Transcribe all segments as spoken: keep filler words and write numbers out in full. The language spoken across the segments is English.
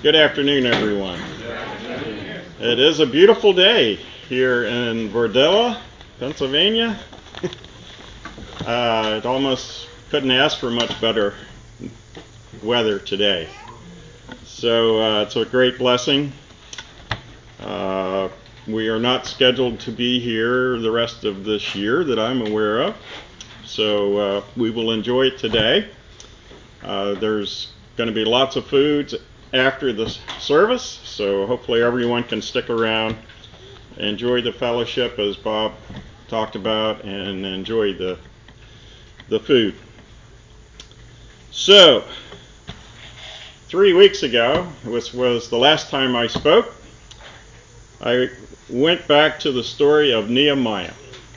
Good afternoon, everyone. It is a beautiful day here in Verdilla, Pennsylvania. uh, it almost couldn't ask for much better weather today. So uh, it's a great blessing. Uh, we are not scheduled to be here the rest of this year that I'm aware of. So uh, we will enjoy it today. Uh, there's going to be lots of foods after the service, so hopefully everyone can stick around, enjoy the fellowship as Bob talked about, and enjoy the the food. So, three weeks ago, which was the last time I spoke, I went back to the story of Nehemiah.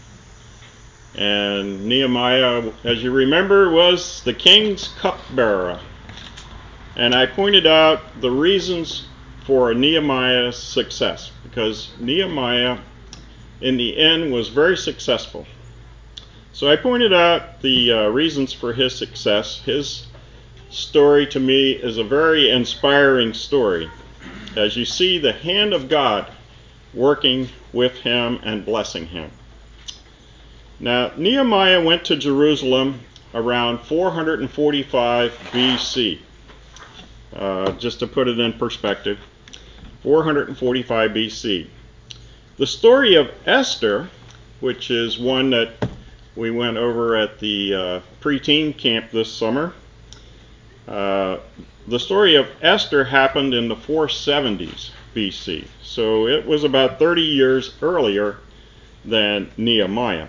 And Nehemiah, as you remember, was the king's cupbearer. And I pointed out the reasons for Nehemiah's success, because Nehemiah, in the end, was very successful. So I pointed out the uh, reasons for his success. His story, to me, is a very inspiring story, as you see the hand of God working with him and blessing him. Now, Nehemiah went to Jerusalem around four hundred forty-five B C. Uh, just to put it in perspective, four hundred forty-five B C. The story of Esther, which is one that we went over at the uh, preteen camp this summer, uh, the story of Esther happened in the four seventies B C. So it was about thirty years earlier than Nehemiah.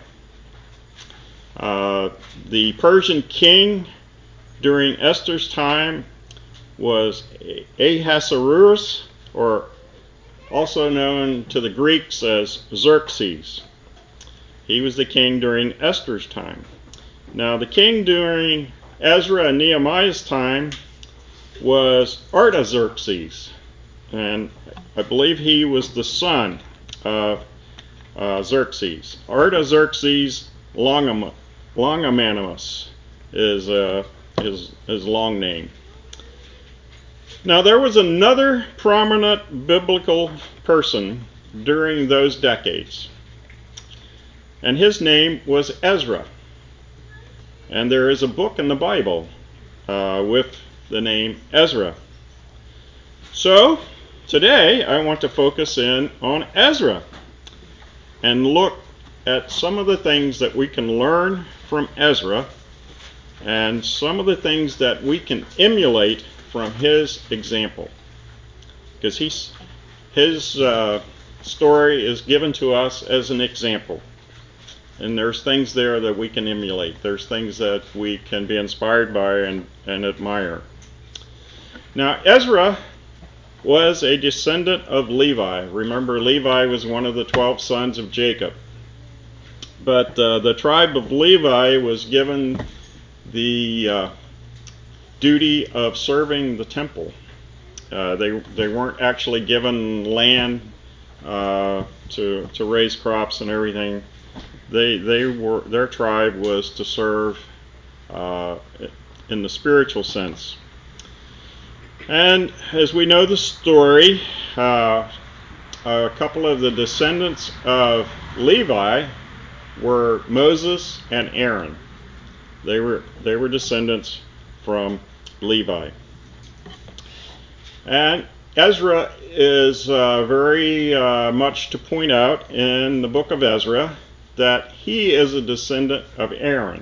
Uh, the Persian king during Esther's time was Ahasuerus, or also known to the Greeks as Xerxes. He was the king during Esther's time. Now, the king during Ezra and Nehemiah's time was Artaxerxes, and I believe he was the son of uh, Xerxes. Artaxerxes Longam- Longimanus is uh, his, his long name. Now, there was another prominent biblical person during those decades, and his name was Ezra. And there is a book in the Bible uh, with the name Ezra. So, today I want to focus in on Ezra and look at some of the things that we can learn from Ezra and some of the things that we can emulate from his example, because he's, his uh, story is given to us as an example, and there's things there that we can emulate. There's things that we can be inspired by and, and admire. Now, Ezra was a descendant of Levi. Remember, Levi was one of the twelve sons of Jacob, but uh, the tribe of Levi was given the uh, duty of serving the temple. Uh, they they weren't actually given land uh, to to raise crops and everything. They they were their tribe was to serve uh, in the spiritual sense. And as we know the story, uh, a couple of the descendants of Levi were Moses and Aaron. They were they were descendants from Levi. And Ezra is uh, very uh, much to point out in the book of Ezra that he is a descendant of Aaron.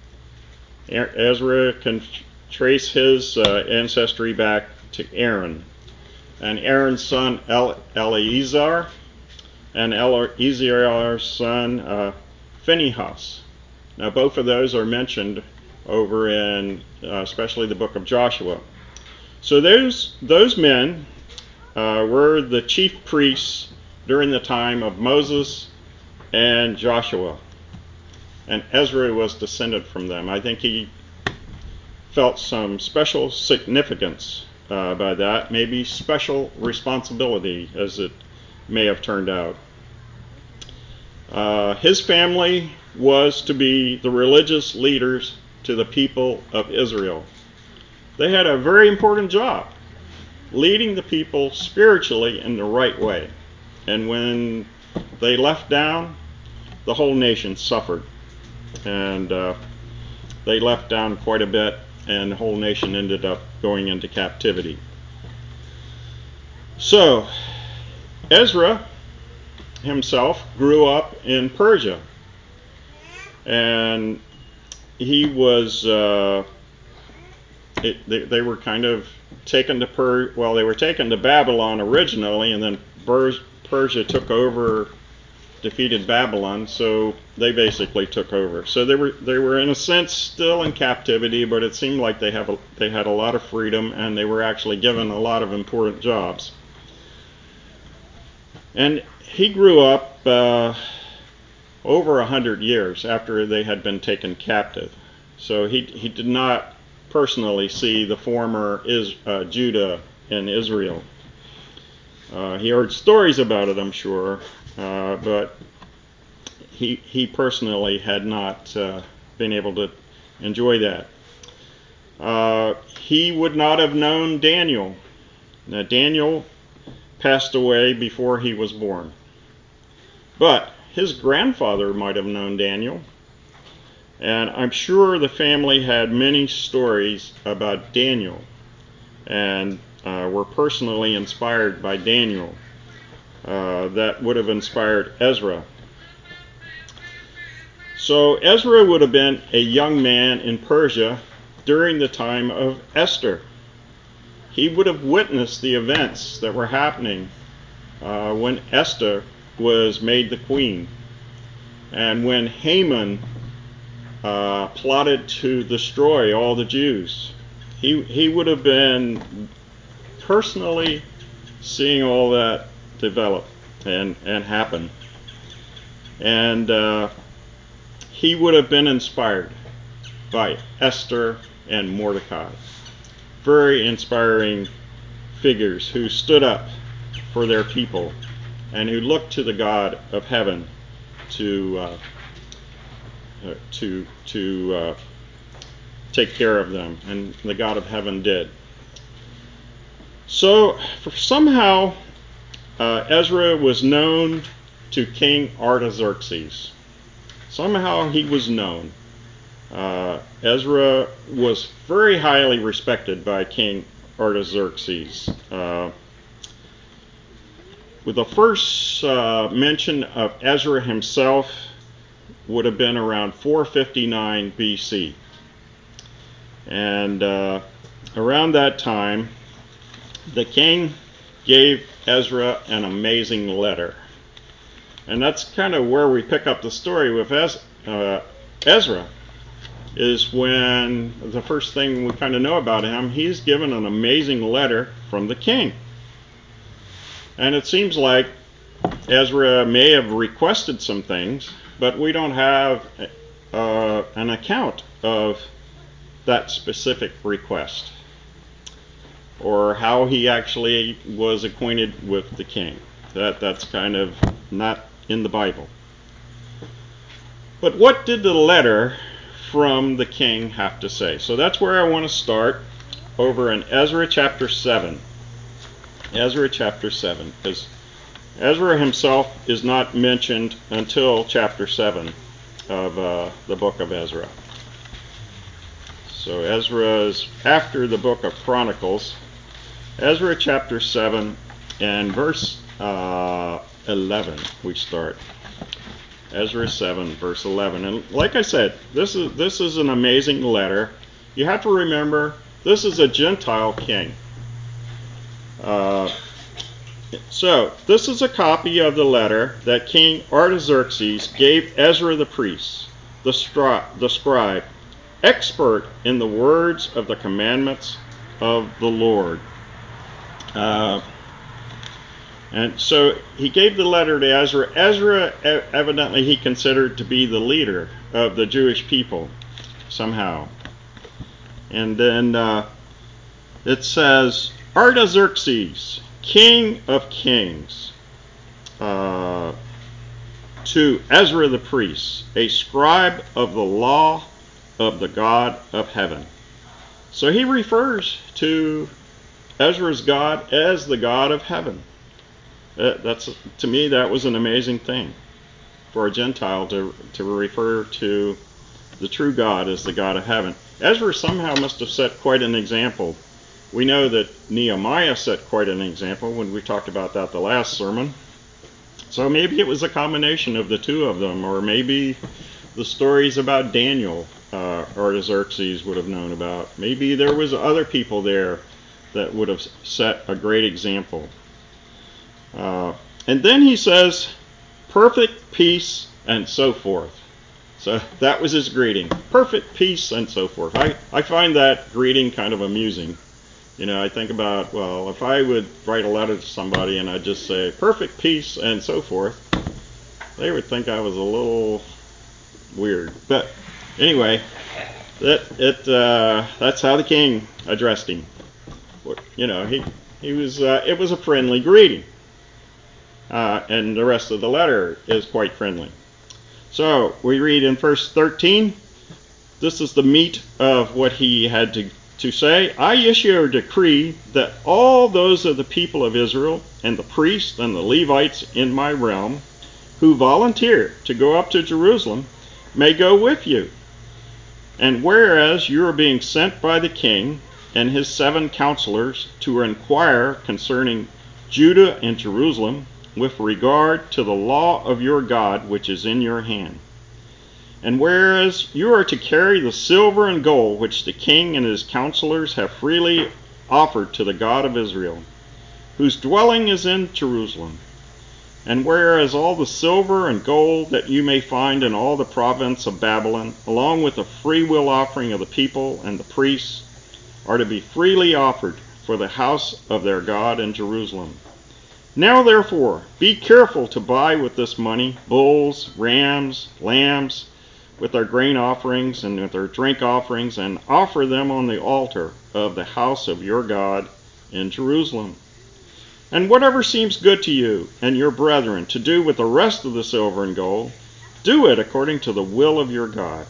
Ezra can trace his uh, ancestry back to Aaron. And Aaron's son El- Eleazar, and Eleazar's son uh, Phinehas. Now, both of those are mentioned over in uh, especially the book of Joshua. So those those men uh, were the chief priests during the time of Moses and Joshua, and Ezra was descended from them. I think he felt some special significance uh, by that, maybe special responsibility, as it may have turned out. Uh, his family was to be the religious leaders to the people of Israel. They had a very important job. leading the people spiritually in the right way. And when they left down, the whole nation suffered. And uh, they left down quite a bit, and the whole nation ended up going into captivity. So, Ezra himself grew up in Persia. And he was, uh, it, they, they were kind of taken to Per, well, they were taken to Babylon originally, and then Ber- Persia took over, defeated Babylon, so they basically took over. So they were, they were in a sense still in captivity, but it seemed like they have, a, they had a lot of freedom, and they were actually given a lot of important jobs. And he grew up uh, over a hundred years after they had been taken captive. So he he did not personally see the former is, uh, Judah and Israel. Uh, he heard stories about it, I'm sure, uh, but he he personally had not uh, been able to enjoy that. Uh, he would not have known Daniel. Now, Daniel passed away before he was born. But his grandfather might have known Daniel. And I'm sure the family had many stories about Daniel and uh, were personally inspired by Daniel uh, that would have inspired Ezra. So Ezra would have been a young man in Persia during the time of Esther. He would have witnessed the events that were happening uh, when Esther was made the queen, and when Haman uh, plotted to destroy all the Jews. He he would have been personally seeing all that develop and and happen, and uh, he would have been inspired by Esther and Mordecai. Very inspiring figures who stood up for their people and who looked to the God of heaven to uh, uh, to to uh, take care of them, and the God of heaven did. So for somehow uh, Ezra was known to King Artaxerxes. Somehow he was known. Uh, Ezra was very highly respected by King Artaxerxes. Uh, with the first uh, mention of Ezra himself would have been around four fifty-nine B C. And uh, around that time, the king gave Ezra an amazing letter. And that's kind of where we pick up the story with Ez- uh, Ezra. Is when the first thing we kind of know about him, he's given an amazing letter from the king. And it seems like Ezra may have requested some things, but we don't have uh, an account of that specific request or how he actually was acquainted with the king. That that's kind of not in the Bible. But what did the letter from the king have to say? So that's where I want to start, over in Ezra chapter seven. Ezra chapter seven, because Ezra himself is not mentioned until chapter seven of uh, the book of Ezra. So Ezra is after the book of Chronicles. Ezra chapter seven and verse uh, eleven we start. Ezra seven, verse eleven. And like I said, this is this is an amazing letter. You have to remember, this is a Gentile king. Uh, so, this is a copy of the letter that King Artaxerxes gave Ezra the priest, the, stri- the scribe, expert in the words of the commandments of the Lord. Uh, And so he gave the letter to Ezra. Ezra, evidently, he considered to be the leader of the Jewish people, somehow. And then uh, it says, Artaxerxes, king of kings, uh, to Ezra the priest, a scribe of the law of the God of heaven. So he refers to Ezra's God as the God of heaven. Uh, that's, to me, that was an amazing thing for a Gentile to, to refer to the true God as the God of heaven. Ezra somehow must have set quite an example. We know that Nehemiah set quite an example when we talked about that the last sermon. So maybe it was a combination of the two of them, or maybe the stories about Daniel uh, Artaxerxes would have known about. Maybe there was other people there that would have set a great example. Uh, and then he says, perfect peace and so forth. So that was his greeting. Perfect peace and so forth. I, I find that greeting kind of amusing. You know, I think about, well, if I would write a letter to somebody and I'd just say, perfect peace and so forth, they would think I was a little weird. But anyway, that it uh, that's how the king addressed him. You know, he, he was uh, it was a friendly greeting. Uh, and the rest of the letter is quite friendly. So we read in verse thirteen, this is the meat of what he had to, to say. I issue a decree that all those of the people of Israel and the priests and the Levites in my realm who volunteer to go up to Jerusalem may go with you. And whereas you are being sent by the king and his seven counselors to inquire concerning Judah and Jerusalem, with regard to the law of your God which is in your hand. And whereas you are to carry the silver and gold which the king and his counselors have freely offered to the God of Israel, whose dwelling is in Jerusalem, and whereas all the silver and gold that you may find in all the province of Babylon, along with the freewill offering of the people and the priests, are to be freely offered for the house of their God in Jerusalem. Now therefore, be careful to buy with this money bulls, rams, lambs, with their grain offerings and with their drink offerings, and offer them on the altar of the house of your God in Jerusalem. And whatever seems good to you and your brethren to do with the rest of the silver and gold, do it according to the will of your God.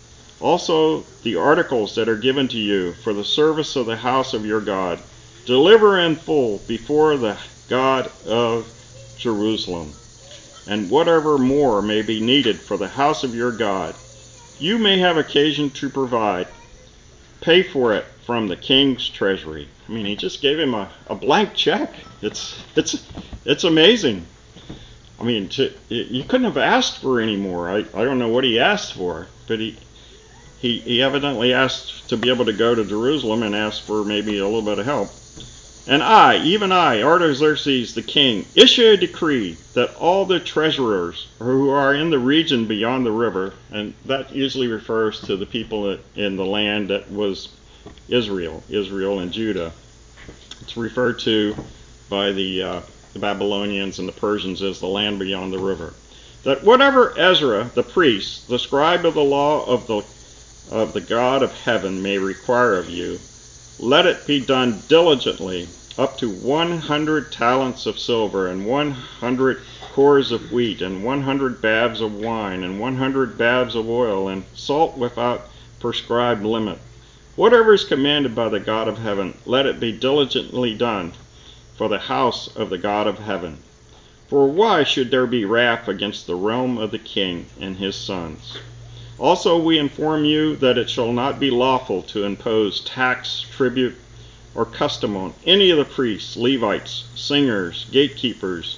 Also the articles that are given to you for the service of the house of your God, deliver in full before the God of Jerusalem. And whatever more may be needed for the house of your God, you may have occasion to provide. Pay for it from the king's treasury. I mean, he just gave him a, a blank check. It's it's it's amazing. I mean, to, you couldn't have asked for any more. I, I don't know what he asked for, but he, he he evidently asked to be able to go to Jerusalem and asked for maybe a little bit of help. And I, even I, Artaxerxes the king, issue a decree that all the treasurers who are in the region beyond the river, and that usually refers to the people in the land that was Israel, Israel and Judah. It's referred to by the, uh, the Babylonians and the Persians as the land beyond the river. That whatever Ezra, the priest, the scribe of the law of the, of the God of heaven may require of you, let it be done diligently, up to one hundred talents of silver, and one hundred cores of wheat, and one hundred baths of wine, and one hundred baths of oil, and salt without prescribed limit. Whatever is commanded by the God of heaven, let it be diligently done for the house of the God of heaven. For why should there be wrath against the realm of the king and his sons? Also we inform you that it shall not be lawful to impose tax, tribute, or custom on any of the priests, Levites, singers, gatekeepers,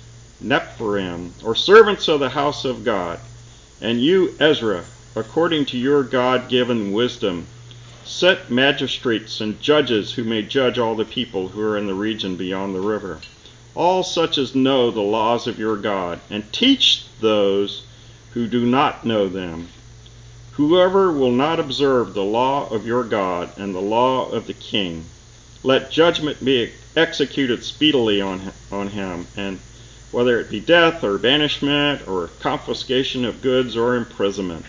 Nephilim, or servants of the house of God. And you, Ezra, according to your God-given wisdom, set magistrates and judges who may judge all the people who are in the region beyond the river, all such as know the laws of your God, and teach those who do not know them. Whoever will not observe the law of your God and the law of the king, let judgment be executed speedily on, on him, and whether it be death or banishment or confiscation of goods or imprisonment.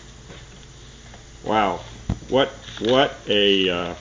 Wow, what what a uh,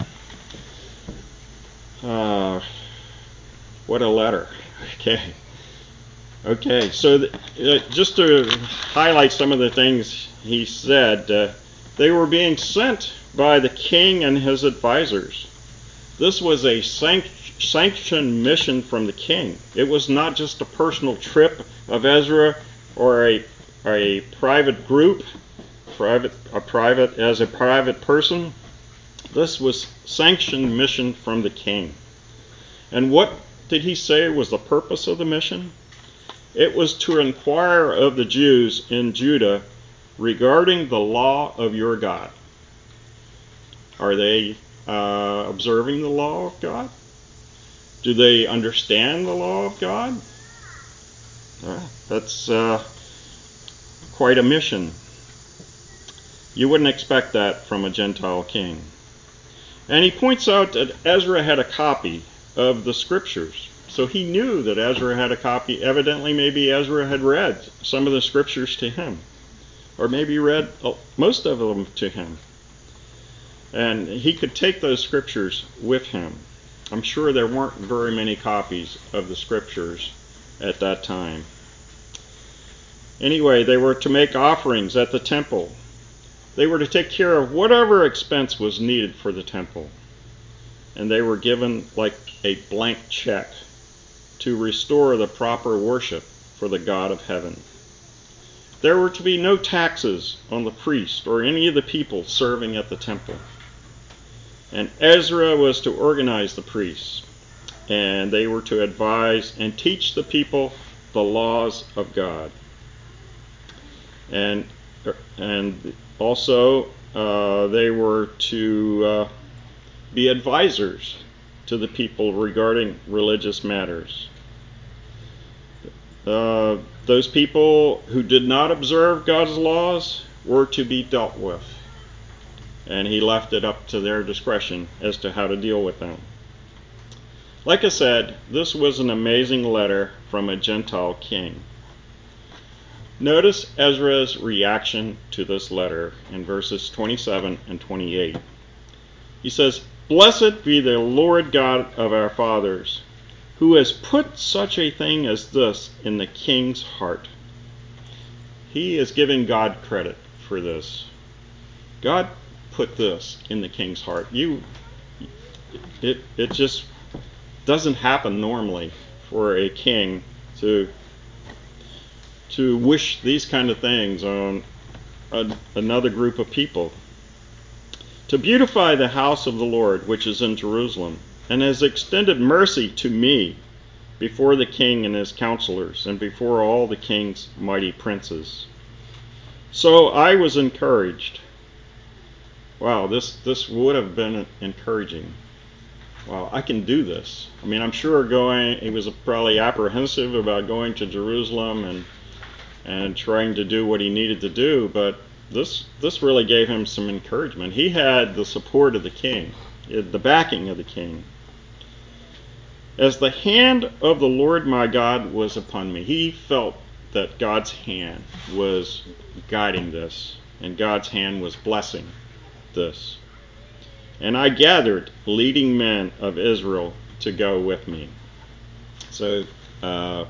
uh, what a letter. Okay, okay. So th- uh, just to highlight some of the things he said, uh, they were being sent by the king and his advisors. This was a sanct- sanctioned mission from the king. It was not just a personal trip of Ezra or a, or a private group, private, a private as a private person. This was sanctioned mission from the king. And what did he say was the purpose of the mission? It was to inquire of the Jews in Judah regarding the law of your God. Are they uh, observing the law of God? Do they understand the law of God? Uh, that's uh, quite a mission. You wouldn't expect that from a Gentile king. And he points out that Ezra had a copy of the scriptures. So he knew that Ezra had a copy. Evidently, maybe Ezra had read some of the scriptures to him, or maybe read most of them to him. And he could take those scriptures with him. I'm sure there weren't very many copies of the scriptures at that time. Anyway, they were to make offerings at the temple. They were to take care of whatever expense was needed for the temple. And they were given like a blank check to restore the proper worship for the God of heaven. There were to be no taxes on the priest or any of the people serving at the temple. And Ezra was to organize the priests, and they were to advise and teach the people the laws of God. And and also uh, they were to uh, be advisors to the people regarding religious matters. Uh, those people who did not observe God's laws were to be dealt with. And he left it up to their discretion as to how to deal with them. Like I said, this was an amazing letter from a Gentile king. Notice Ezra's reaction to this letter in verses twenty-seven and twenty-eight. He says, "Blessed be the Lord God of our fathers, who has put such a thing as this in the king's heart." He is giving God credit for this. God put this in the king's heart. You, it, it just doesn't happen normally for a king to to wish these kind of things on a, another group of people. "To beautify the house of the Lord, which is in Jerusalem, and has extended mercy to me before the king and his counselors, and before all the king's mighty princes. So I was encouraged." Wow, this, this would have been encouraging. Wow, I can do this. I mean, I'm sure going, he was probably apprehensive about going to Jerusalem and and trying to do what he needed to do, but this this really gave him some encouragement. He had the support of the king, the backing of the king. "As the hand of the Lord my God was upon me." He felt that God's hand was guiding this, and God's hand was blessing this. "And I gathered leading men of Israel to go with me." So, uh,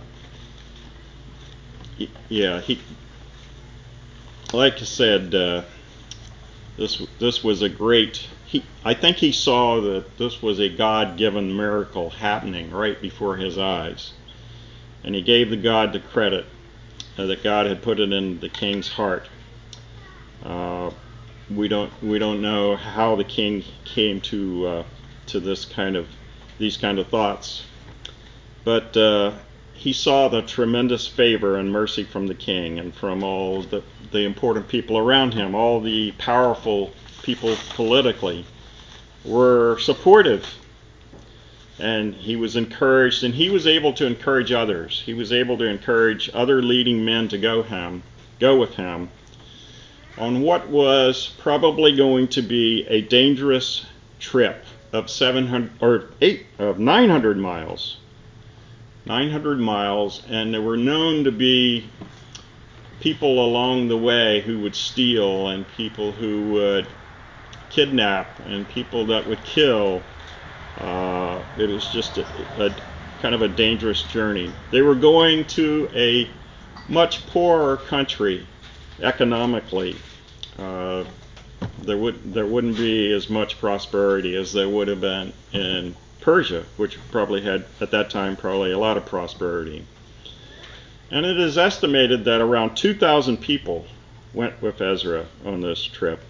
yeah, he, like I said, uh, this this was a great. He, I think he saw that this was a God-given miracle happening right before his eyes, and he gave the God the credit uh, that God had put it in the king's heart. Uh, we don't we don't know how the king came to uh, to this kind of these kind of thoughts, but uh, he saw the tremendous favor and mercy from the king and from all the, the important people around him. All the powerful people politically were supportive, and he was encouraged, and he was able to encourage others. He was able to encourage other leading men to go him, go with him on what was probably going to be a dangerous trip of seven hundred or eight of nine hundred miles. nine hundred miles, and there were known to be people along the way who would steal, and people who would kidnap, and people that would kill. Uh, it was just a, a kind of a dangerous journey. They were going to a much poorer country economically. Uh, there would there wouldn't be as much prosperity as there would have been in Persia, which probably had at that time probably a lot of prosperity. And it is estimated that around two thousand people went with Ezra on this trip.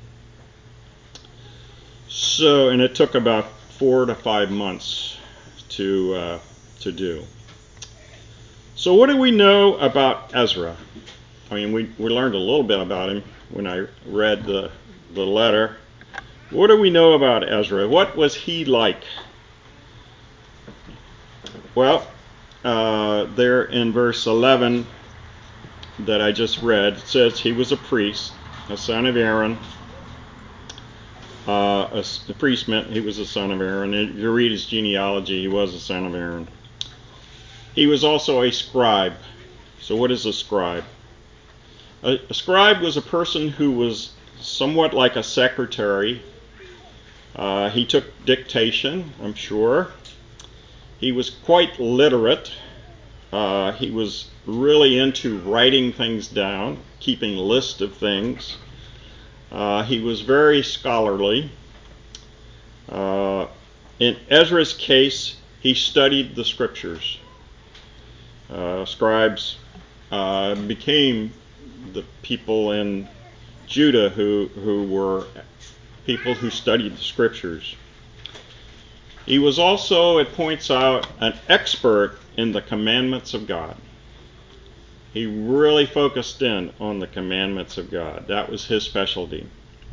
So, and it took about four to five months to uh, to do. So, what do we know about Ezra? I mean, we, we learned a little bit about him when I read the the letter. What do we know about Ezra? What was he like? Well, uh, there in verse eleven that I just read, it says he was a priest, a son of Aaron. Uh, a, a priest meant he was a son of Aaron. If you read his genealogy, he was a son of Aaron. He was also a scribe. So what is a scribe? A, a scribe was a person who was somewhat like a secretary. Uh, he took dictation, I'm sure. He was quite literate. Uh, he was really into writing things down, keeping a list of things. Uh, he was very scholarly. Uh, in Ezra's case, he studied the scriptures. Uh, scribes uh, became the people in Judah who, who were people who studied the scriptures. He was also, it points out, an expert in the commandments of God. He really focused in on the commandments of God. That was his specialty.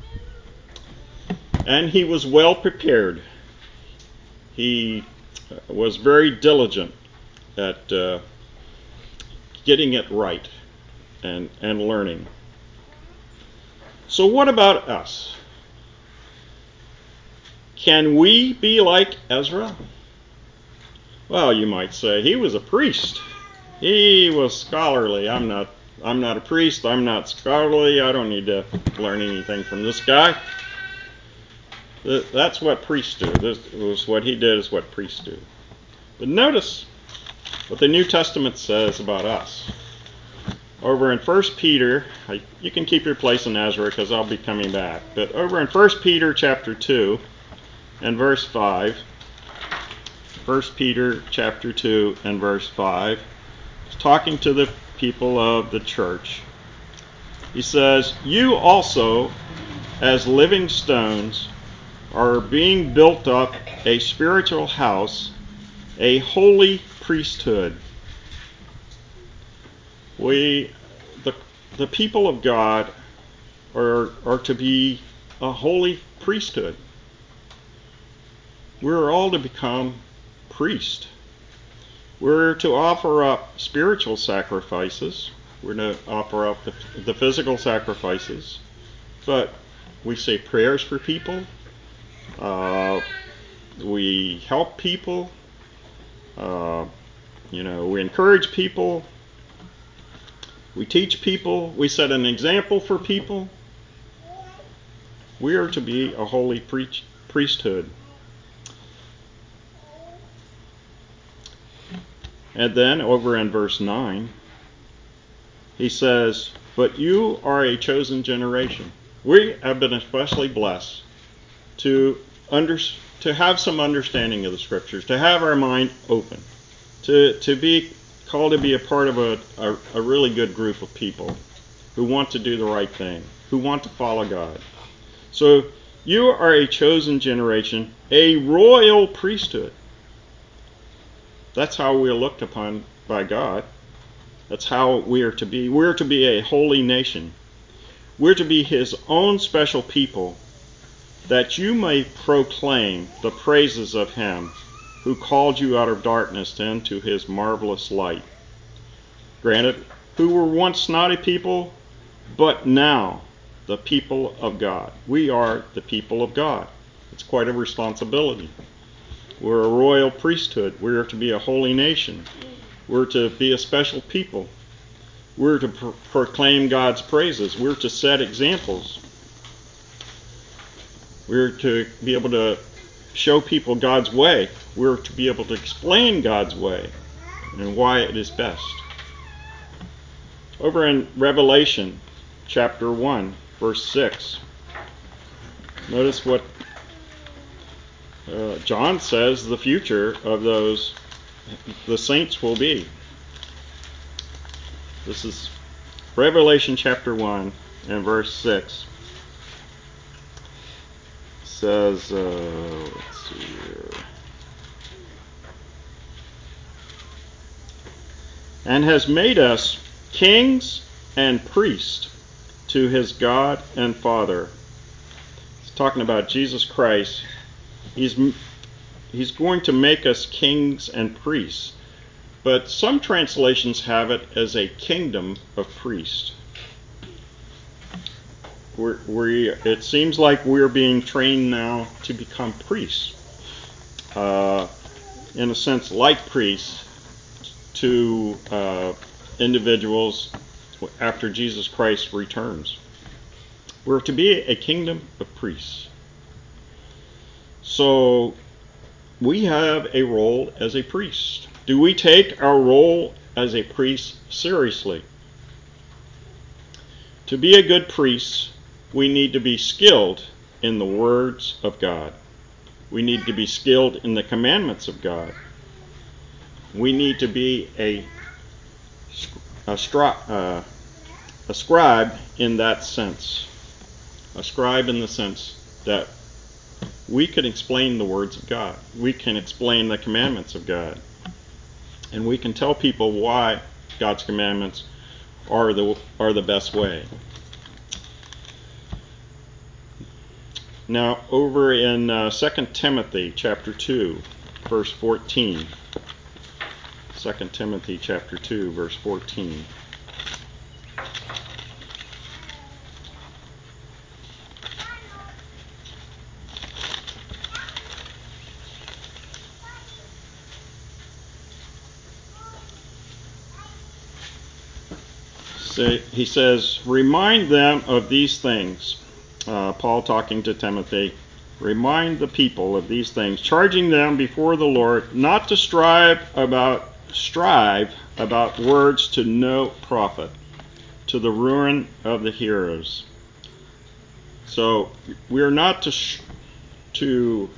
And he was well prepared. He was very diligent at uh, getting it right and, and learning. So what about us? Can we be like Ezra? Well, you might say he was a priest. He was scholarly. I'm not I'm not a priest. I'm not scholarly. I don't need to learn anything from this guy. That's what priests do. This was what he did is what priests do. But notice what the New Testament says about us. Over in First Peter, you can keep your place in Ezra because I'll be coming back. But over in First Peter chapter two and verse five, First Peter chapter two and verse five, talking to the people of the church. He says, "You also, as living stones, are being built up a spiritual house, a holy priesthood." We, the, the people of God, are, are to be a holy priesthood. We're all to become priests. We're to offer up spiritual sacrifices. We're to offer up the, the physical sacrifices. But we say prayers for people. Uh, we help people. Uh, you know, we encourage people. We teach people. We set an example for people. We are to be a holy pre- priesthood. And then over in verse nine, he says, "But you are a chosen generation." We have been especially blessed to under, to have some understanding of the scriptures, to have our mind open, to, to be called to be a part of a, a, a really good group of people who want to do the right thing, who want to follow God. So you are a chosen generation, a royal priesthood. That's how we are looked upon by God. That's how we are to be. We're to be a holy nation. We're to be his own special people, that you may proclaim the praises of him who called you out of darkness into his marvelous light. Granted, who were once not a people, but now the people of God. We are the people of God. It's quite a responsibility. We're a royal priesthood. We're to be a holy nation. We're to be a special people. We're to pro- proclaim God's praises. We're to set examples. We're to be able to show people God's way. We're to be able to explain God's way and why it is best. Over in Revelation chapter one, verse six, Notice what uh, John says the future of those the saints will be. This is Revelation chapter one and verse six. It says, uh, let's see here. And has made us kings and priests to his God and Father. It's talking about Jesus Christ. He's he's going to make us kings and priests. But some translations have it as a kingdom of priests. We're, we it seems like we're being trained now to become priests. Uh, in a sense, like priests to uh, individuals after Jesus Christ returns. We're to be a kingdom of priests. So we have a role as a priest. Do we take our role as a priest seriously? To be a good priest, we need to be skilled in the words of God. We need to be skilled in the commandments of God. We need to be a, a, stri- uh, a scribe in that sense. A scribe in the sense that we can explain the words of God. We can explain the commandments of God. And we can tell people why God's commandments are the are the best way. Now, over in uh, Second Timothy chapter two, verse fourteen. Second Timothy chapter two, verse fourteen. So he says, remind them of these things. Uh, Paul talking to Timothy. Remind the people of these things, charging them before the Lord not to strive about strive about words to no profit, to the ruin of the hearers. So we are not to sh- to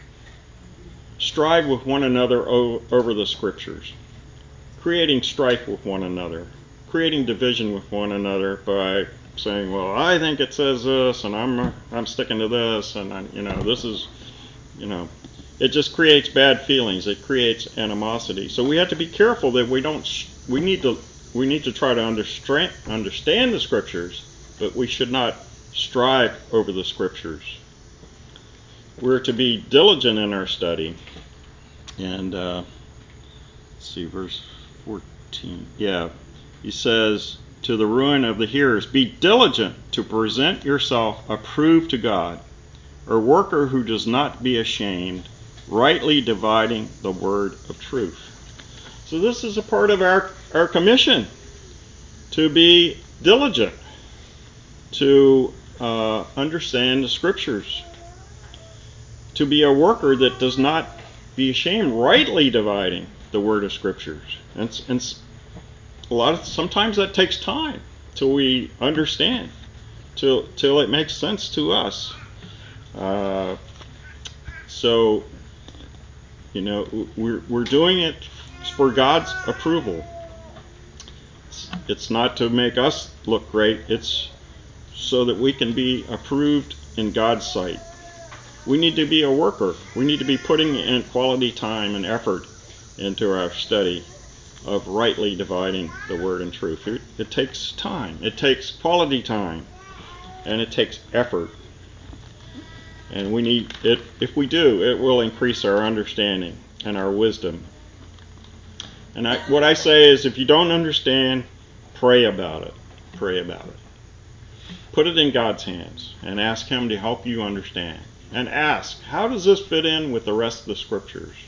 strive with one another o- over the scriptures, creating strife with one another, creating division with one another by saying, well, I think it says this, and I'm I'm sticking to this, and I, you know, this is, you know, it just creates bad feelings. It creates animosity. So we have to be careful that we don't. We need to we need to try to understand understand the scriptures, but we should not strive over the scriptures. We're to be diligent in our study, and uh, let's see, verse fourteen. Yeah, he says, to the ruin of the hearers, be diligent to present yourself approved to God, a worker who does not be ashamed, rightly dividing the word of truth. So this is a part of our, our commission, to be diligent, to uh, understand the scriptures, to be a worker that does not be ashamed, rightly dividing the word of scriptures. And, and a lot of sometimes that takes time till we understand, till till it makes sense to us. Uh, so, you know, we're we're doing it for God's approval. It's, it's not to make us look great. It's so that we can be approved in God's sight. We need to be a worker. We need to be putting in quality time and effort into our study of rightly dividing the word and truth. It, it takes time. It takes quality time. And it takes effort. And we need it. If we do, it will increase our understanding and our wisdom. And I, what I say is, if you don't understand, pray about it. Pray about it. Put it in God's hands and ask Him to help you understand. And ask, how does this fit in with the rest of the scriptures?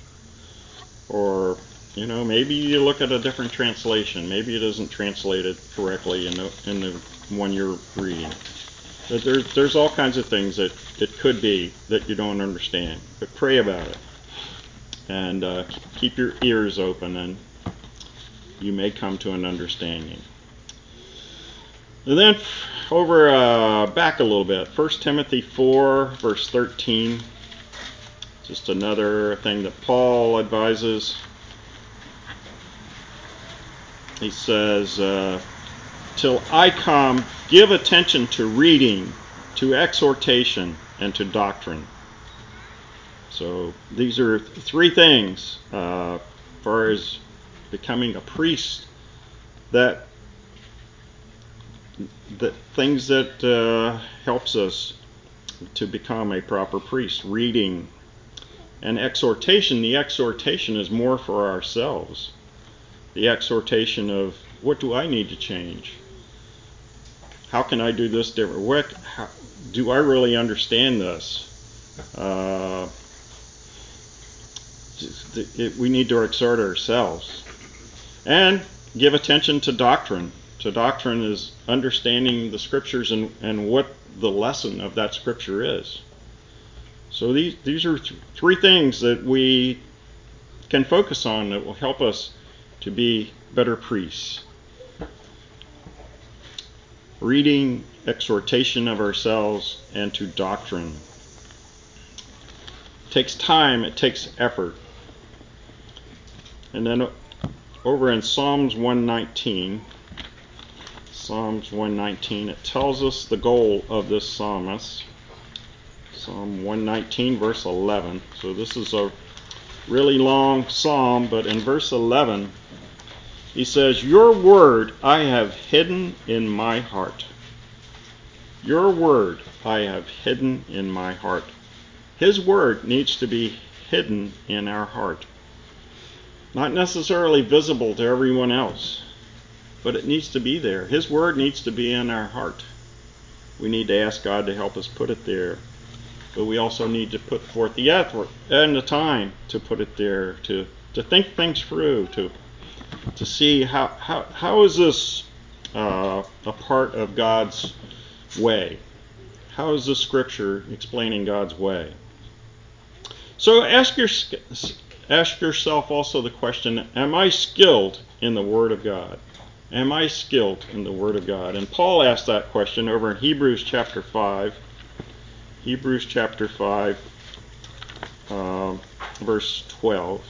Or, you know, maybe you look at a different translation. Maybe it isn't translated correctly in the, in the one you're reading. But there, there's all kinds of things that it could be that you don't understand. But pray about it. And uh, keep your ears open, and you may come to an understanding. And then over uh, back a little bit. First Timothy four, verse thirteen. Just another thing that Paul advises. He says, uh, till I come, give attention to reading, to exhortation, and to doctrine. So these are three things uh, as far as becoming a priest, that the things that uh, helps us to become a proper priest. Reading and exhortation. The exhortation is more for ourselves. The exhortation of, what do I need to change? How can I do this different? What, how, do I really understand this? Uh, it, it, we need to exhort ourselves. And give attention to doctrine. To doctrine is understanding the scriptures and, and what the lesson of that scripture is. So these, these are th- three things that we can focus on that will help us to be better priests. Reading, exhortation of ourselves, and to doctrine. It takes time, it takes effort. And then over in Psalms one nineteen, Psalms one nineteen, it tells us the goal of this psalmist. Psalm one nineteen, verse eleven. So this is a really long psalm, but in verse eleven, he says, your word I have hidden in my heart. Your word I have hidden in my heart. His word needs to be hidden in our heart. Not necessarily visible to everyone else, but it needs to be there. His word needs to be in our heart. We need to ask God to help us put it there. But we also need to put forth the effort and the time to put it there, to, to think things through, to to see how, how, how is this uh, a part of God's way? How is this scripture explaining God's way? So ask, your, ask yourself also the question, am I skilled in the Word of God? Am I skilled in the Word of God? And Paul asked that question over in Hebrews chapter five. Hebrews chapter five, uh, verse twelve.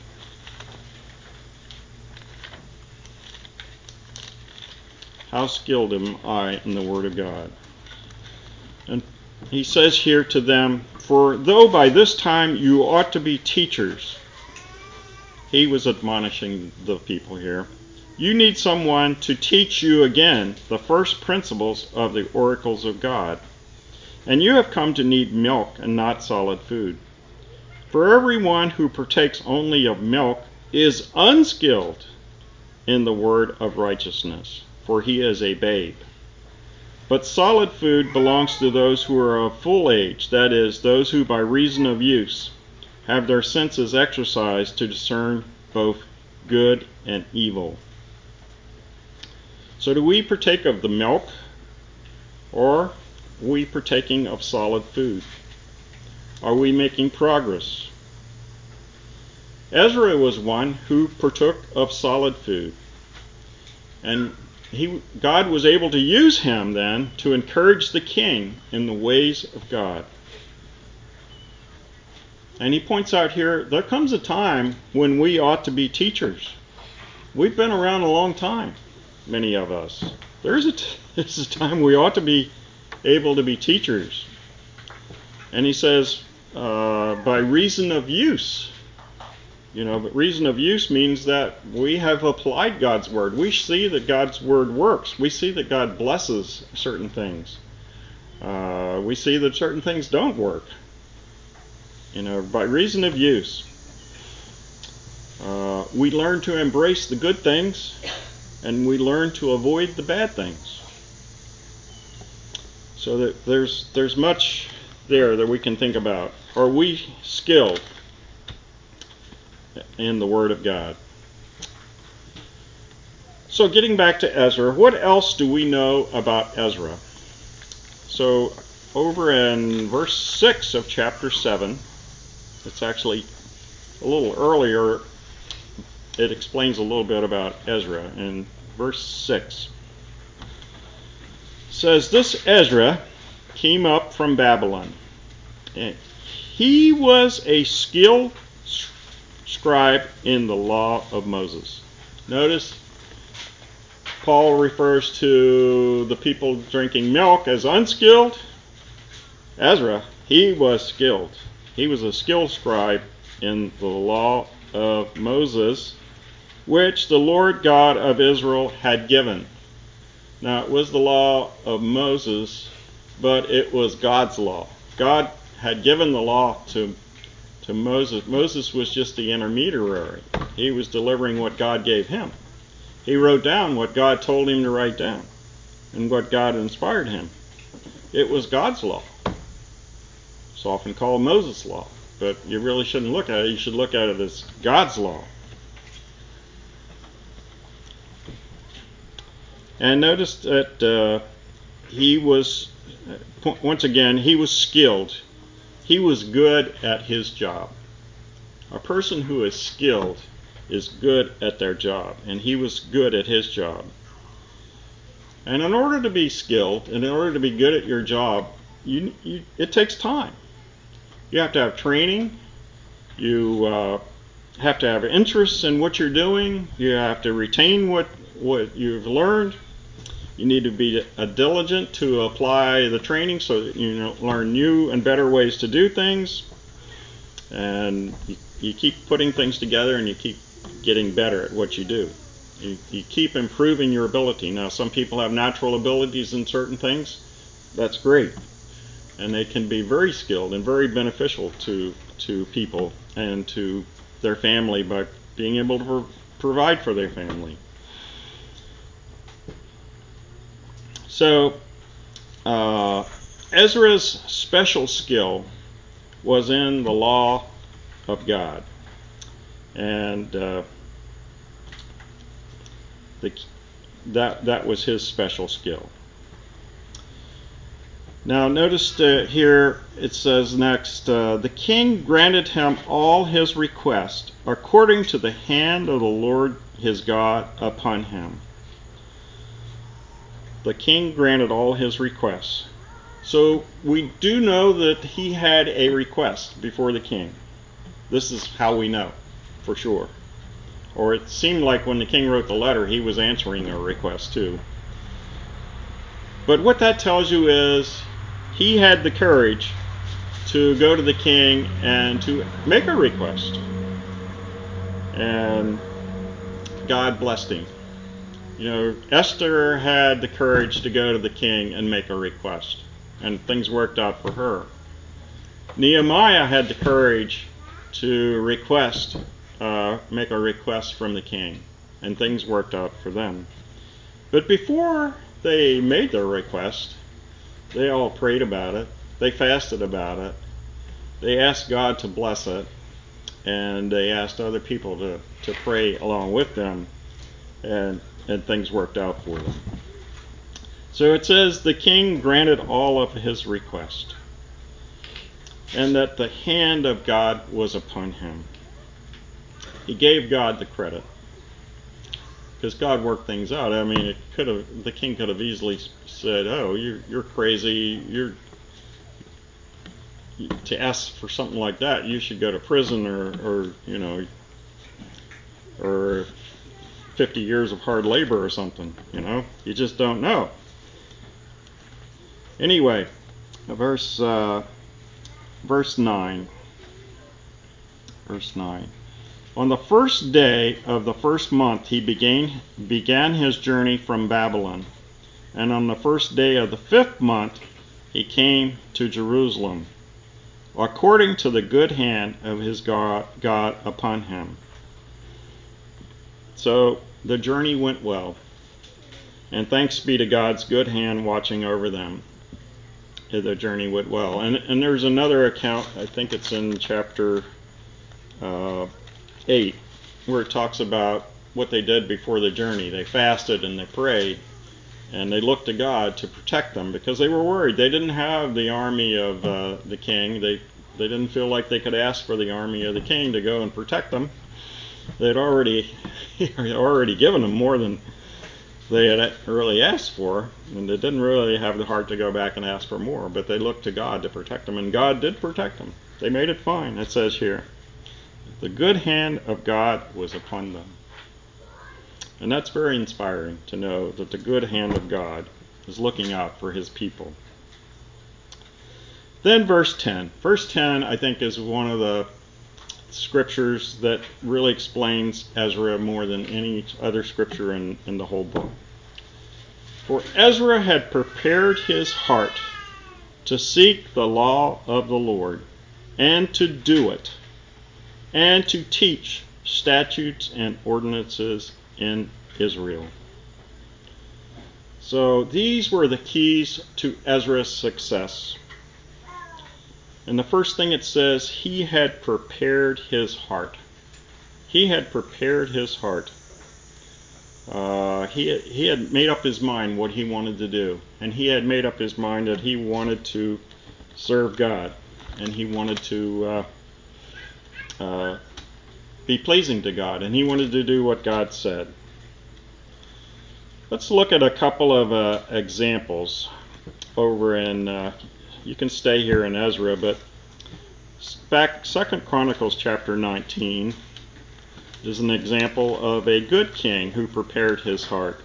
How skilled am I in the Word of God? And he says here to them, for though by this time you ought to be teachers, he was admonishing the people here, you need someone to teach you again the first principles of the oracles of God. And you have come to need milk and not solid food. For everyone who partakes only of milk is unskilled in the word of righteousness, for he is a babe. But solid food belongs to those who are of full age, that is, those who by reason of use have their senses exercised to discern both good and evil. So do we partake of the milk, or are we partaking of solid food? Are we making progress? Ezra was one who partook of solid food. And he, God was able to use him then to encourage the king in the ways of God. And he points out here, there comes a time when we ought to be teachers. We've been around a long time, many of us. There's a, t- there's a time we ought to be able to be teachers. And he says, uh, by reason of use. You know, but reason of use means that we have applied God's word. We see that God's word works. We see that God blesses certain things. Uh, we see that certain things don't work. You know, by reason of use. Uh, we learn to embrace the good things, and we learn to avoid the bad things. So that there's there's much there that we can think about. Are we skilled in the Word of God? So getting back to Ezra, what else do we know about Ezra? So over in verse six of chapter seven, it's actually a little earlier, it explains a little bit about Ezra in verse six. It says this Ezra came up from Babylon. And he was a skilled scribe in the law of Moses. Notice Paul refers to the people drinking milk as unskilled. Ezra, he was skilled. He was a skilled scribe in the law of Moses, which the Lord God of Israel had given. Now, it was the law of Moses, but it was God's law. God had given the law to, to Moses. Moses was just the intermediary. He was delivering what God gave him. He wrote down what God told him to write down and what God inspired him. It was God's law. It's often called Moses' law, but you really shouldn't look at it. You should look at it as God's law. And notice that uh, he was, once again, he was skilled. He was good at his job. A person who is skilled is good at their job, and he was good at his job. And in order to be skilled, and in order to be good at your job, you, you, it takes time. You have to have training. You uh, have to have interest in what you're doing. You have to retain what, what you've learned. You need to be uh, diligent to apply the training so that you know, learn new and better ways to do things. And you, you keep putting things together and you keep getting better at what you do. You, you keep improving your ability. Now, some people have natural abilities in certain things. That's great. And they can be very skilled and very beneficial to, to people and to their family by being able to pro- provide for their family. So, uh, Ezra's special skill was in the law of God. And uh, the, that, that was his special skill. Now, notice uh, here it says next, uh, the king granted him all his requests according to the hand of the Lord his God upon him. The king granted all his requests. So we do know that he had a request before the king. This is how we know for sure. Or it seemed like when the king wrote the letter, he was answering a request too. But what that tells you is he had the courage to go to the king and to make a request. And God blessed him. You know, Esther had the courage to go to the king and make a request, and things worked out for her. Nehemiah had the courage to request, uh, make a request from the king, and things worked out for them. But before they made their request, they all prayed about it. They fasted about it. They asked God to bless it, and they asked other people to, to pray along with them, and and things worked out for them. So it says the king granted all of his request, and that the hand of God was upon him. He gave God the credit, because God worked things out. I mean, it could have the king could have easily said, "Oh, you're you're crazy. You're to ask for something like that. You should go to prison, or or you know, or fifty years of hard labor or something." You know, you just don't know. Anyway, verse uh, verse nine. Verse nine. On the first day of the first month he began began his journey from Babylon, and on the first day of the fifth month he came to Jerusalem, according to the good hand of his God, God upon him. So the journey went well, and thanks be to God's good hand watching over them. The journey went well. And, and there's another account, I think it's in chapter uh, eight, where it talks about what they did before the journey. They fasted and they prayed, and they looked to God to protect them because they were worried. They didn't have the army of uh, the king. They, they didn't feel like they could ask for the army of the king to go and protect them. They'd already, already given them more than they had really asked for, and they didn't really have the heart to go back and ask for more, but they looked to God to protect them, and God did protect them. They made it fine. It says here, the good hand of God was upon them. And that's very inspiring to know that the good hand of God is looking out for his people. Then verse ten. Verse ten, I think, is one of the scriptures that really explains Ezra more than any other scripture in, in the whole book. For Ezra had prepared his heart to seek the law of the Lord, and to do it, and to teach statutes and ordinances in Israel. So these were the keys to Ezra's success. And the first thing it says, he had prepared his heart. He had prepared his heart. Uh, he, had, he had made up his mind what he wanted to do. And he had made up his mind that he wanted to serve God. And he wanted to uh, uh, be pleasing to God. And he wanted to do what God said. Let's look at a couple of uh, examples over in... Uh, You can stay here in Ezra, but back Second Chronicles chapter nineteen is an example of a good king who prepared his heart.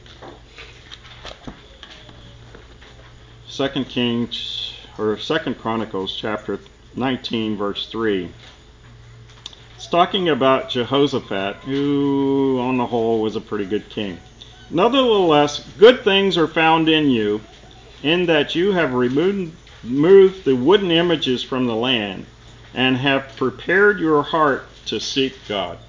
Second Kings or Second Chronicles chapter nineteen, verse three. It's talking about Jehoshaphat, who on the whole was a pretty good king. Nevertheless, good things are found in you, in that you have removed, removed the wooden images from the land, and have prepared your heart to seek God.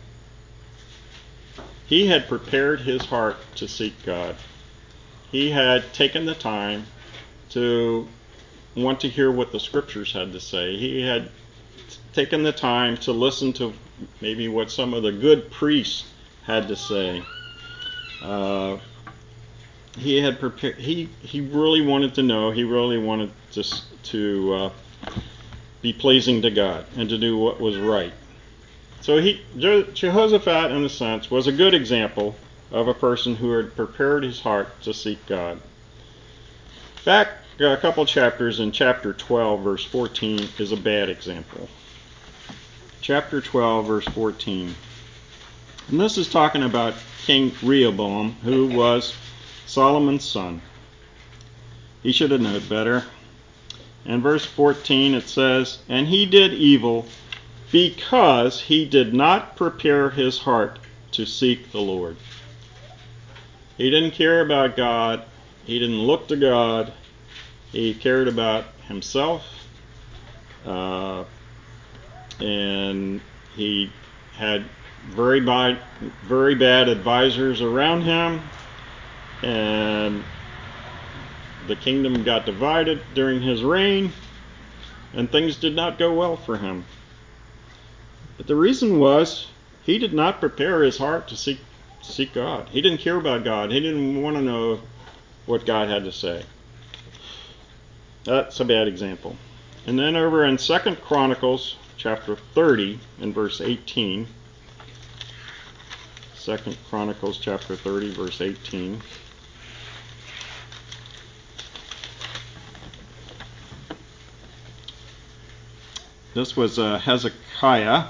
He had prepared his heart to seek God. He had taken the time to want to hear what the scriptures had to say. He had taken the time to listen to maybe what some of the good priests had to say. Uh, he had prepared. He he really wanted to know. He really wanted to to uh, be pleasing to God and to do what was right. So he Jehoshaphat, in a sense, was a good example of a person who had prepared his heart to seek God. Back a couple chapters in chapter twelve, verse fourteen, is a bad example. Chapter twelve, verse fourteen. And this is talking about King Rehoboam, who was Solomon's son. He should have known better. In verse fourteen it says, "And he did evil because he did not prepare his heart to seek the Lord." He didn't care about God. He didn't look to God. He cared about himself. Uh, and he had very bad, very bad advisors around him. And the kingdom got divided during his reign. And things did not go well for him. But the reason was he did not prepare his heart to seek seek God. He didn't care about God. He didn't want to know what God had to say. That's a bad example. And then over in Second Chronicles chapter thirty and verse eighteen. Second Chronicles chapter thirty, verse eighteen. This was uh, Hezekiah.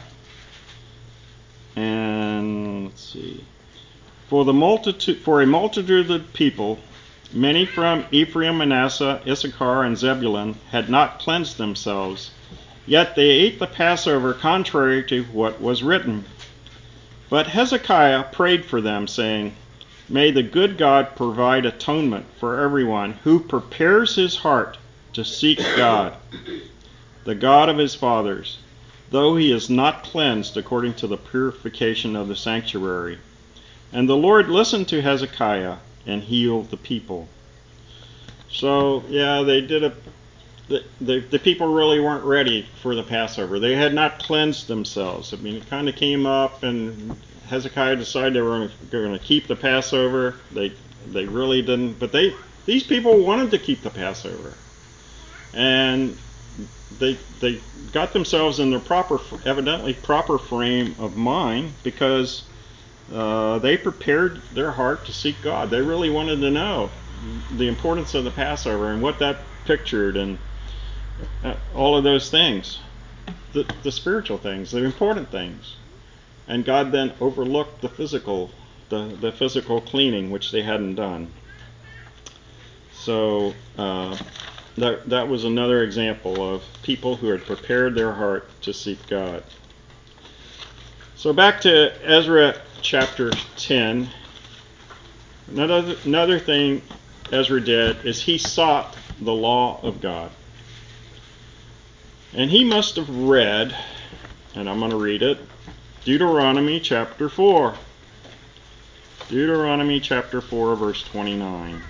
And let's see. For the multitude, for a multitude of people, many from Ephraim, Manasseh, Issachar, and Zebulun had not cleansed themselves, yet they ate the Passover contrary to what was written. But Hezekiah prayed for them, saying, "May the good God provide atonement for everyone who prepares his heart to seek God, the God of his fathers, though he is not cleansed according to the purification of the sanctuary." And the Lord listened to Hezekiah and healed the people. So, yeah, they did a. The, the, the people really weren't ready for the Passover. They had not cleansed themselves. I mean, it kind of came up, and Hezekiah decided they were going to keep the Passover. They they really didn't, but they these people wanted to keep the Passover, and they they got themselves in their proper, evidently proper frame of mind, because uh, they prepared their heart to seek God. They really wanted to know the importance of the Passover and what that pictured, and uh, all of those things, the, the spiritual things, the important things. And God then overlooked the physical, the, the physical cleaning, which they hadn't done. So uh, that that was another example of people who had prepared their heart to seek God. So back to Ezra chapter ten. Another, another thing Ezra did is he sought the law of God. And he must have read, and I'm going to read it, Deuteronomy chapter four. Deuteronomy chapter four, verse twenty-nine.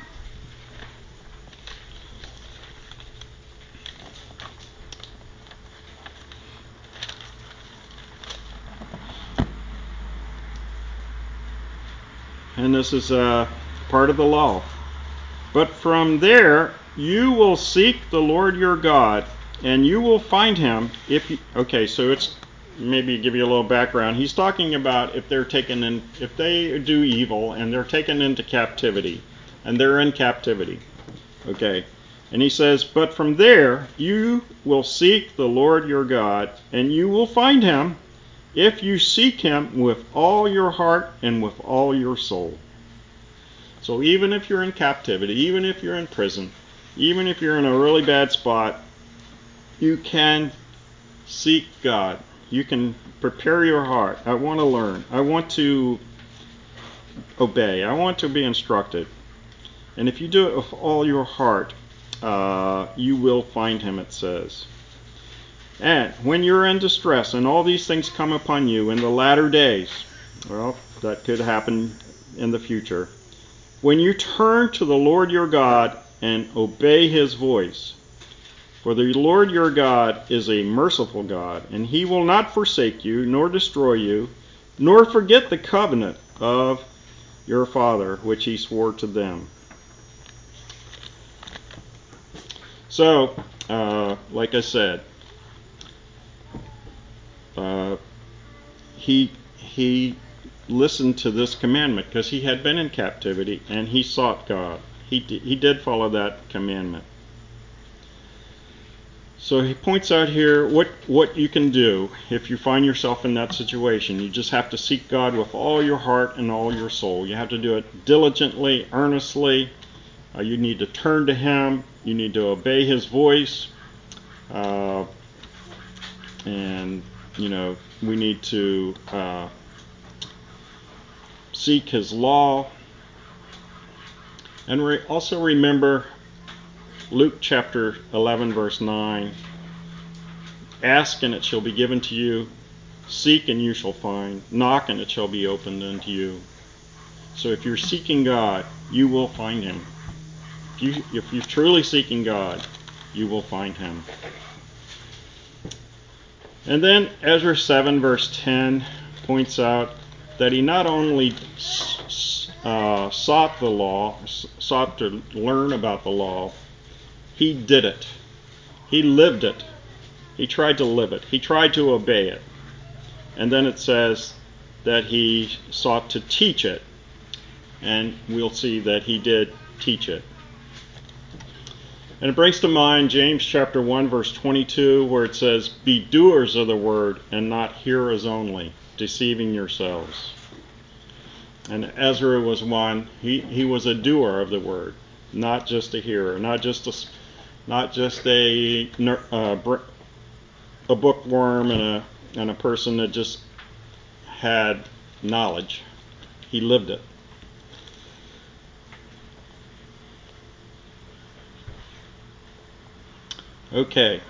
And this is uh, part of the law. But from there you will seek the Lord your God, and you will find him if you... Okay, so it's... Maybe give you a little background. He's talking about if they're taken in... If they do evil and they're taken into captivity, and they're in captivity. Okay. And he says, but from there you will seek the Lord your God, and you will find him if you seek him with all your heart and with all your soul. So even if you're in captivity, even if you're in prison, even if you're in a really bad spot, you can seek God. You can prepare your heart. I want to learn. I want to obey. I want to be instructed. And if you do it with all your heart, uh, you will find him, it says. And when you're in distress and all these things come upon you in the latter days, well, that could happen in the future. When you turn to the Lord your God and obey his voice, for the Lord your God is a merciful God, and he will not forsake you, nor destroy you, nor forget the covenant of your father, which he swore to them. So, uh, like I said, uh, he he listened to this commandment because he had been in captivity and he sought God. He d- he did follow that commandment. So he points out here what what you can do if you find yourself in that situation. You just have to seek God with all your heart and all your soul. You have to do it diligently, earnestly. Uh, you need to turn to him. You need to obey his voice. Uh, and, you know, we need to uh, seek his law. And re- also remember Luke chapter eleven, verse nine. Ask and it shall be given to you. Seek and you shall find. Knock and it shall be opened unto you. So if you're seeking God, you will find him. If, you, if you're truly seeking God, you will find him. And then Ezra seven verse ten points out that he not only uh, sought the law, sought to learn about the law, he did it. He lived it. He tried to live it. He tried to obey it. And then it says that he sought to teach it. And we'll see that he did teach it. And it brings to mind James chapter one verse twenty-two, where it says, be doers of the word and not hearers only, deceiving yourselves. And Ezra was one. He, he was a doer of the word, not just a hearer, not just a, not just a, uh, a bookworm and a, and a person that just had knowledge. He lived it. Okay,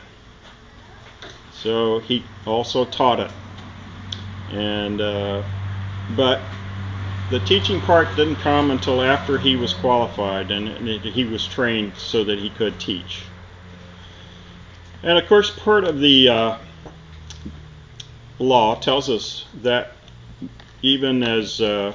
so he also taught it, and uh, but the teaching part didn't come until after he was qualified and, and it, he was trained so that he could teach. And of course, part of the uh, law tells us that even as uh,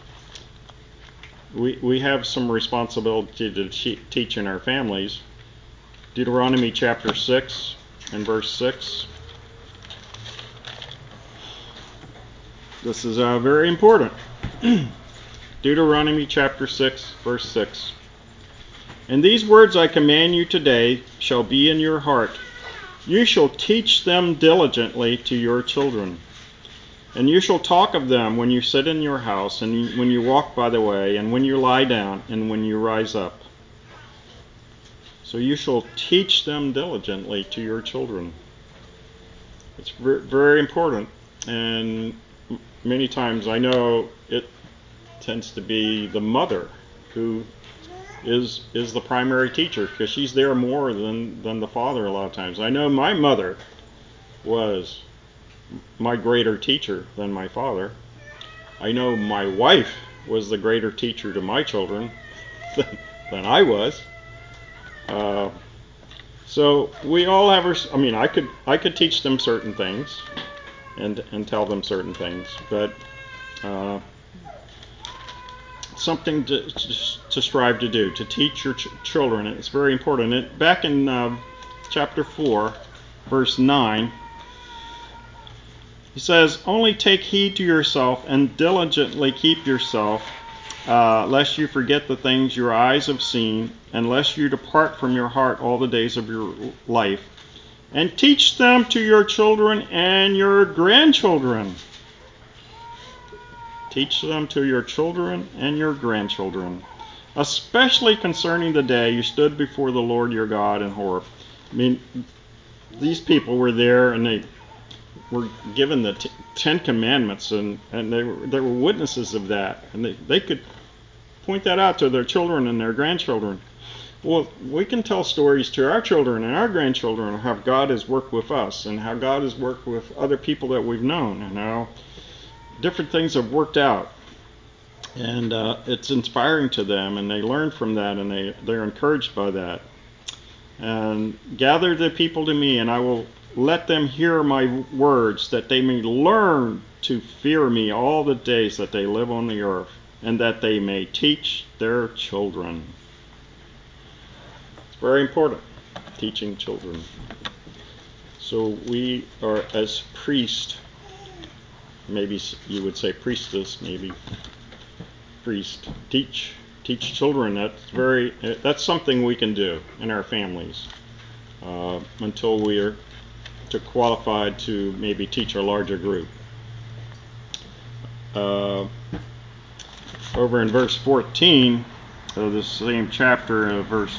we we have some responsibility to teach in our families. Deuteronomy chapter six and verse six. This is uh, very important. Deuteronomy chapter six, verse six. And these words I command you today shall be in your heart. You shall teach them diligently to your children. And you shall talk of them when you sit in your house, and when you walk by the way, and when you lie down, and when you rise up. So you shall teach them diligently to your children. It's very important. And many times I know it tends to be the mother who is is the primary teacher, because she's there more than, than the father a lot of times. I know my mother was my greater teacher than my father. I know my wife was the greater teacher to my children than, than I was. Uh, so we all have our, I mean, I could I could teach them certain things and and tell them certain things, but uh, something to, to strive to do, to teach your ch- children. It's very important. It, back in uh, chapter four, verse nine, he says, only take heed to yourself and diligently keep yourself, uh, lest you forget the things your eyes have seen, and lest you depart from your heart all the days of your life. And teach them to your children and your grandchildren. Teach them to your children and your grandchildren, especially concerning the day you stood before the Lord your God in Horeb. I mean, these people were there, and they were given the t- Ten Commandments, and, and they, were, they were witnesses of that. And they, they could point that out to their children and their grandchildren. Well, we can tell stories to our children and our grandchildren of how God has worked with us, and how God has worked with other people that we've known, and how different things have worked out. And uh, it's inspiring to them, and they learn from that, and they, they're encouraged by that. And gather the people to me, and I will let them hear my words, that they may learn to fear me all the days that they live on the earth, and that they may teach their children. It's very important, teaching children. So we are, as priests, maybe you would say priestess, maybe priest, teach teach children. That's very that's something we can do in our families uh, until we are to qualified to maybe teach a larger group. Uh, over in verse fourteen of the same chapter, uh, verse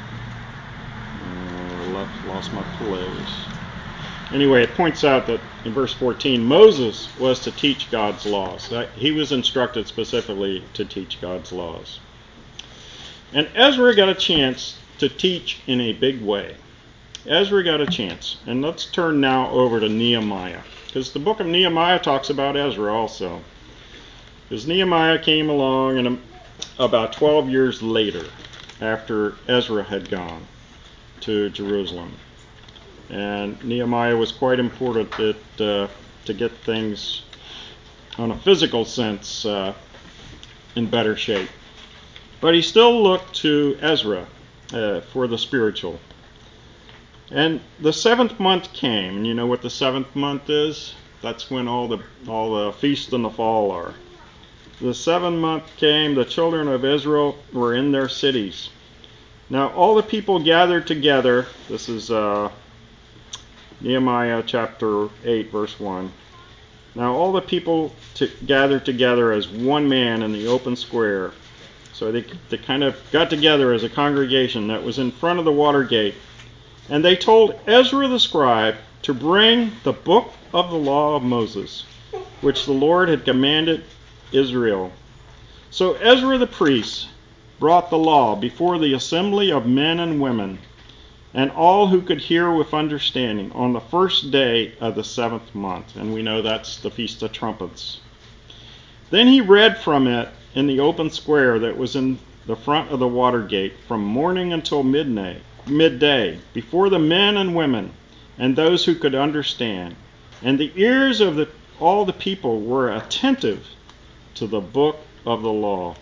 uh, left, lost my place. Anyway, it points out that in verse fourteen, Moses was to teach God's laws. He was instructed specifically to teach God's laws. And Ezra got a chance to teach in a big way. Ezra got a chance. And let's turn now over to Nehemiah, because the book of Nehemiah talks about Ezra also. Because Nehemiah came along in a, about twelve years later, after Ezra had gone to Jerusalem. And Nehemiah was quite important that, uh, to get things on a physical sense uh, in better shape. But he still looked to Ezra uh, for the spiritual. And the seventh month came, and you know what the seventh month is? That's when all the all the feasts in the fall are. The seventh month came, the children of Israel were in their cities. Now all the people gathered together. This is uh, Nehemiah chapter eight, verse one. Now all the people to gathered together as one man in the open square. So they, they kind of got together as a congregation that was in front of the water gate. And they told Ezra the scribe to bring the book of the law of Moses, which the Lord had commanded Israel. So Ezra the priest brought the law before the assembly of men and women, and all who could hear with understanding, on the first day of the seventh month. And we know that's the Feast of Trumpets. Then he read from it in the open square that was in the front of the water gate from morning until midnight, midday, before the men and women and those who could understand. And the ears of the, all the people were attentive to the book of the law.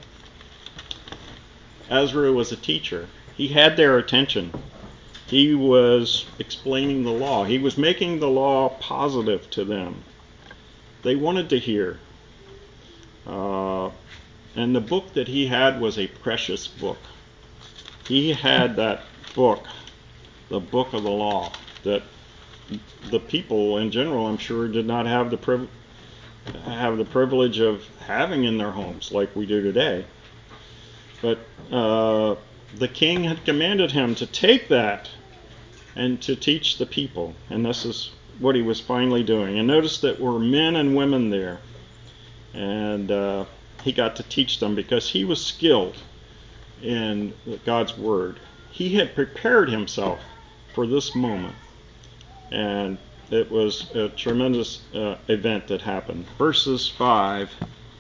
Ezra was a teacher. He had their attention. He was explaining the law. He was making the law positive to them. They wanted to hear. Uh, and the book that he had was a precious book. He had that book, the book of the law, that the people in general, I'm sure, did not have the priv- have the privilege of having in their homes like we do today. But uh, the king had commanded him to take that and to teach the people, and this is what he was finally doing. And notice that were men and women there, and uh, he got to teach them because he was skilled in God's word. He had prepared himself for this moment, and it was a tremendous uh, event that happened. Verses five,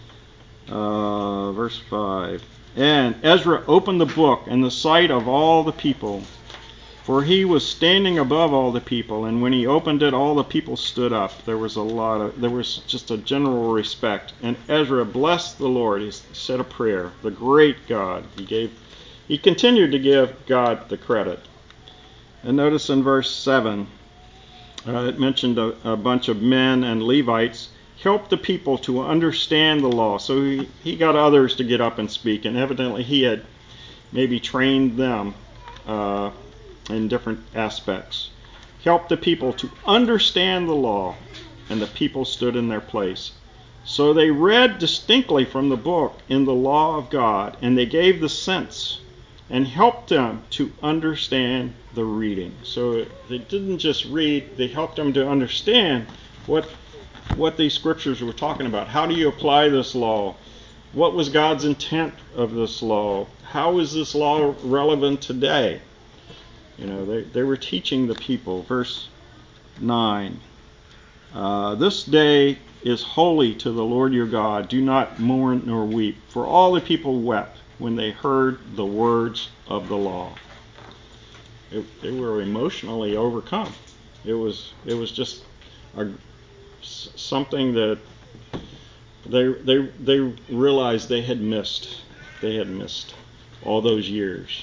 uh, verse five. And Ezra opened the book in the sight of all the people, for he was standing above all the people, and when he opened it, all the people stood up. There was a lot of, there was just a general respect. And Ezra blessed the Lord. He said a prayer, the great God. He gave, he continued to give God the credit. And notice in verse seven, uh, it mentioned a, a bunch of men and Levites helped the people to understand the law. So he, he got others to get up and speak, and evidently he had maybe trained them uh, in different aspects. Helped the people to understand the law, and the people stood in their place. So they read distinctly from the book in the law of God, and they gave the sense and helped them to understand the reading. So they didn't just read, they helped them to understand what what these scriptures were talking about. How do you apply this law? What was God's intent of this law? How is this law relevant today? You know, they, they were teaching the people. Verse nine. Uh, this day is holy to the Lord your God. Do not mourn nor weep. For all the people wept when they heard the words of the law. It, they were emotionally overcome. It was it was just a, something that they they they realized they had missed. They had missed all those years.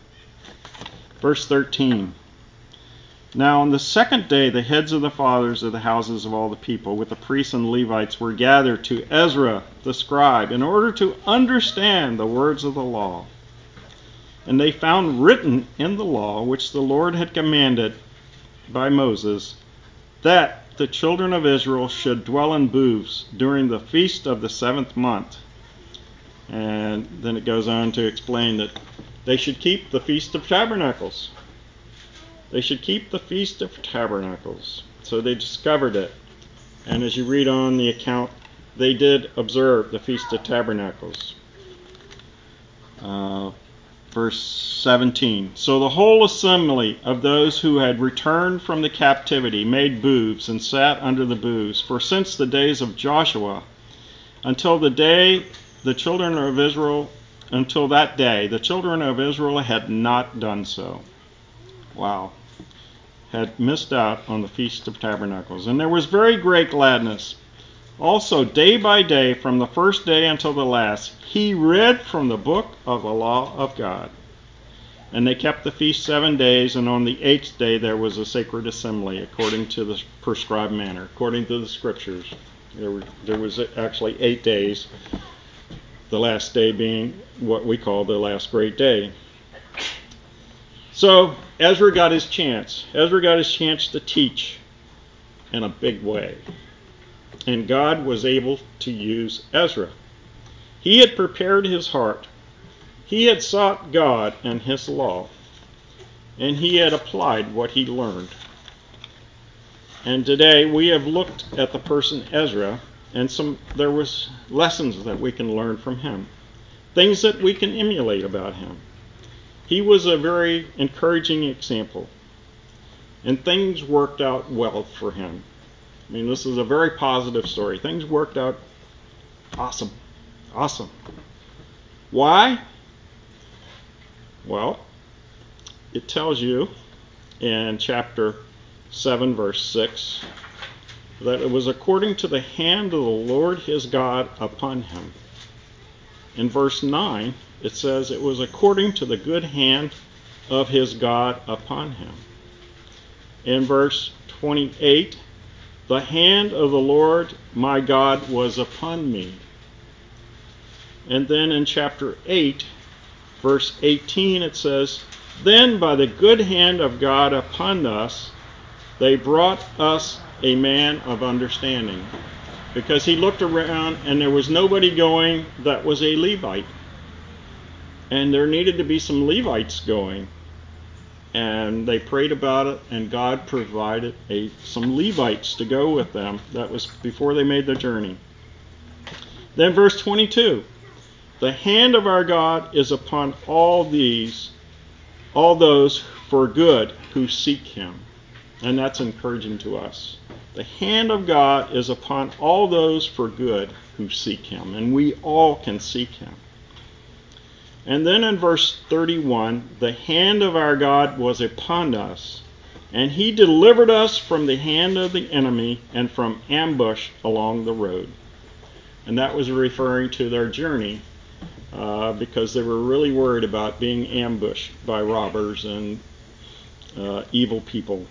Verse thirteen. Now on the second day the heads of the fathers of the houses of all the people with the priests and Levites were gathered to Ezra the scribe in order to understand the words of the law. And they found written in the law which the Lord had commanded by Moses that the children of Israel should dwell in booths during the feast of the seventh month. And then it goes on to explain that they should keep the Feast of Tabernacles. They should keep the Feast of Tabernacles. So they discovered it. And as you read on the account, they did observe the Feast of Tabernacles. Uh, verse seventeen. So the whole assembly of those who had returned from the captivity made booths and sat under the booths. For since the days of Joshua until the day the children of Israel, until that day, the children of Israel had not done so. Wow. Had missed out on the Feast of Tabernacles. And there was very great gladness. Also, day by day, from the first day until the last, he read from the book of the law of God. And they kept the feast seven days, and on the eighth day there was a sacred assembly, according to the prescribed manner, according to the scriptures. There, were, there was actually eight days, the last day being what we call the last great day. So Ezra got his chance. Ezra got his chance to teach in a big way. And God was able to use Ezra. He had prepared his heart. He had sought God and his law. And he had applied what he learned. And today we have looked at the person Ezra, and some there was lessons that we can learn from him. Things that we can emulate about him. He was a very encouraging example. And things worked out well for him. I mean, this is a very positive story. Things worked out awesome. Awesome. Why? Well, it tells you in chapter seven, verse six, that it was according to the hand of the Lord his God upon him. In verse nine, it says it was according to the good hand of his God upon him. In verse twenty-eight, the hand of the Lord my God was upon me. And then in chapter eight, verse eighteen, it says, "Then by the good hand of God upon us, they brought us a man of understanding." Because he looked around and there was nobody going that was a Levite. And there needed to be some Levites going. And they prayed about it, and God provided a, some Levites to go with them. That was before they made the journey. Then verse twenty-two, "The hand of our God is upon all these, all those for good who seek him." And that's encouraging to us. The hand of God is upon all those for good who seek him. And we all can seek him. And then in verse thirty-one, "The hand of our God was upon us, and he delivered us from the hand of the enemy and from ambush along the road." And that was referring to their journey, uh, because they were really worried about being ambushed by robbers and uh, evil people.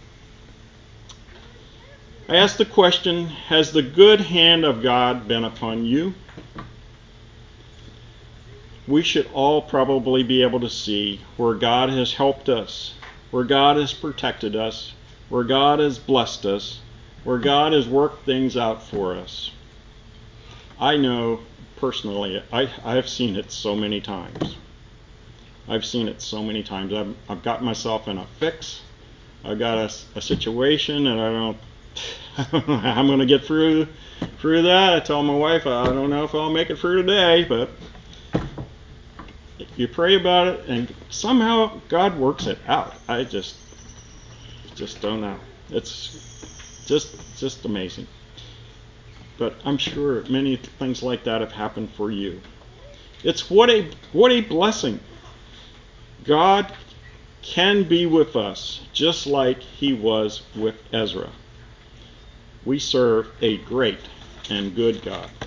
I ask the question, has the good hand of God been upon you? We should all probably be able to see where God has helped us, where God has protected us, where God has blessed us, where God has worked things out for us. I know personally, I, I've seen it so many times. I've seen it so many times. I've, I've got myself in a fix. I've got a, a situation and I don't, I don't know how I'm going to get through through that. I tell my wife, I don't know if I'll make it through today, but you pray about it and somehow God works it out. I just just don't know. It's just just amazing. But I'm sure many things like that have happened for you. It's what a what a blessing. God can be with us just like he was with Ezra. We serve a great and good God.